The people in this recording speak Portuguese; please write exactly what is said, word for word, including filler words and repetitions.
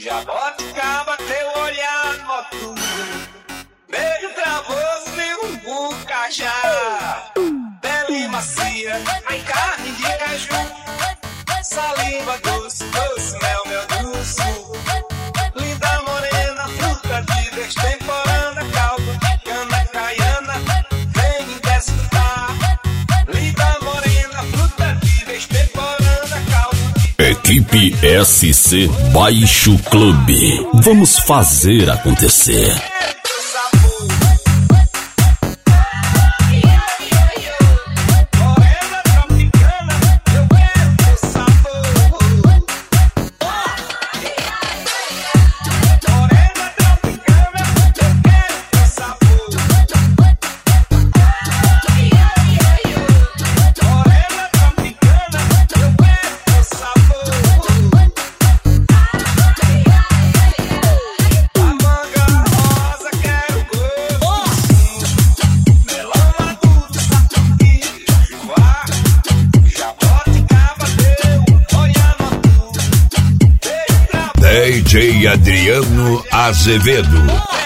Jaboticaba, teu olhar noturno, beijo travoso e um bucajá, pele macia, ai carne de caju, saliva doce, doce, mel, meu doce, linda morena, fruta de extemporânea, caldo de cana, caiana, vem desfrutar, linda morena, fruta de extemporânea, caldo de cana. Equipe S C Baixo Clube. Vamos fazer acontecer. D J Adriano Azevedo.